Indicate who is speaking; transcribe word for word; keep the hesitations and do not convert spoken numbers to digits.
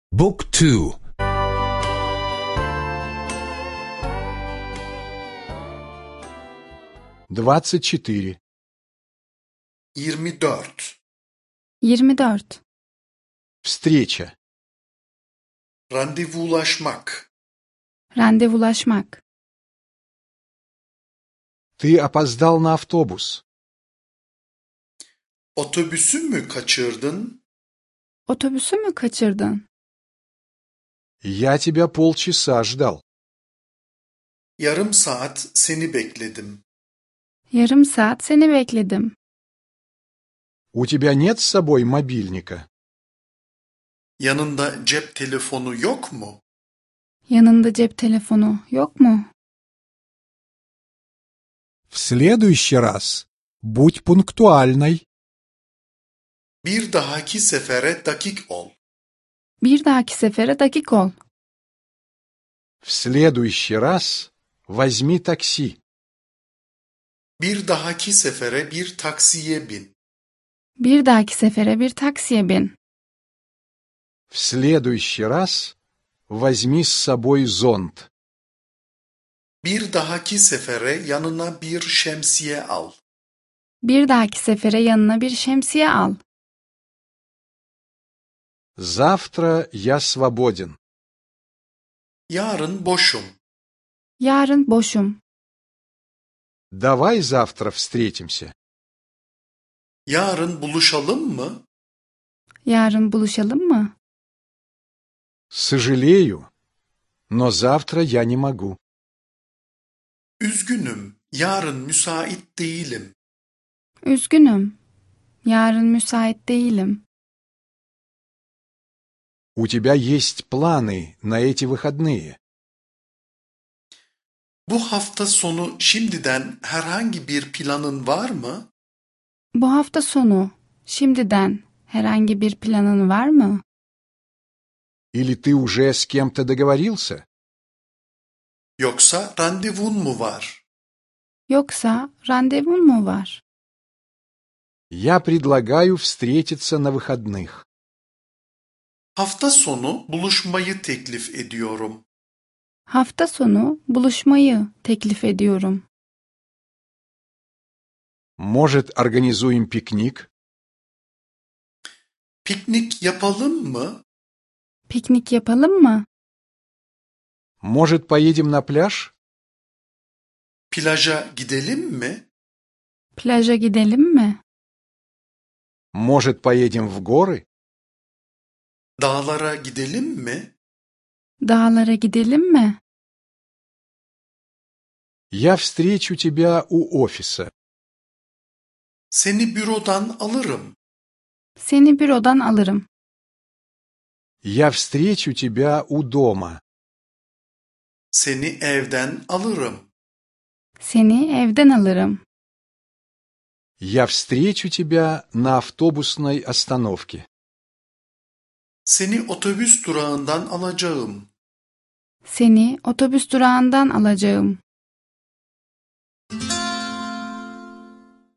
Speaker 1: Book two.
Speaker 2: Двадцать четыре.
Speaker 3: yirmi dört.
Speaker 4: yirmi dört.
Speaker 2: Встреча.
Speaker 3: Randevulaşmak.
Speaker 4: Randevulaşmak.
Speaker 2: Ты опоздал на автобус.
Speaker 3: Otobüsü mü kaçırdın?
Speaker 4: Otobüsü mü kaçırdın?
Speaker 2: Я тебя полчаса ждал.
Speaker 3: Yarım saat seni bekledim.
Speaker 4: Yarım saat seni bekledim.
Speaker 2: У тебя нет с собой мобильника?
Speaker 3: Yanında cep telefonu yok mu?
Speaker 4: Yanında cep telefonu yok mu?
Speaker 1: В следующий раз будь пунктуальной.
Speaker 3: Bir dahaki sefere dakik ol.
Speaker 4: Bir dahaki sefere dakik ol.
Speaker 2: В следующий раз возьми такси.
Speaker 3: Bir dahaki sefere bir taksiye bin.
Speaker 4: Bir dahaki sefere bir taksiye bin.
Speaker 2: В следующий раз возьми с собой зонт.
Speaker 3: Bir dahaki sefere yanına bir şemsiye al.
Speaker 4: Bir dahaki sefere yanına bir şemsiye al.
Speaker 2: Завтра я свободен.
Speaker 3: Yarın boşum.
Speaker 4: Yarın boşum.
Speaker 2: Давай завтра встретимся.
Speaker 3: Yarın buluşalım mı?
Speaker 4: Yarın buluşalım mı?
Speaker 2: Сожалею, но завтра я не могу.
Speaker 3: Üzgünüm. Yarın müsait değilim.
Speaker 4: Üzgünüm. Yarın müsait değilim.
Speaker 2: У тебя есть планы на эти выходные?
Speaker 3: Bu hafta sonu şimdiden herhangi bir planın var mı?
Speaker 4: Bu hafta sonu şimdiden herhangi bir planın var mı?
Speaker 2: Или ты уже с кем-то договорился?
Speaker 3: Yoksa randevun mu var?
Speaker 4: Yoksa randevun mu var?
Speaker 2: Я предлагаю встретиться на выходных.
Speaker 3: Hafta sonu buluşmayı teklif ediyorum.
Speaker 4: Hafta sonu buluşmayı teklif ediyorum.
Speaker 2: Может, организуем пикник?
Speaker 3: Piknik yapalım mı?
Speaker 4: Piknik yapalım mı?
Speaker 2: Может, поедем на пляж?
Speaker 3: Plaja gidelim mi?
Speaker 4: Plaja gidelim mi?
Speaker 2: Может, поедем в горы?
Speaker 3: Dağlara gidelim mi?
Speaker 4: Dağlara gidelim mi?
Speaker 2: Я встречу тебя у офиса.
Speaker 3: Seni bürodan alırım.
Speaker 4: Seni bürodan alırım.
Speaker 2: Я встречу тебя у дома.
Speaker 3: Seni evden alırım.
Speaker 4: Seni evden alırım.
Speaker 2: Я встречу тебя на автобусной остановке.
Speaker 3: Seni otobüs durağından alacağım.
Speaker 4: Seni otobüs durağından alacağım.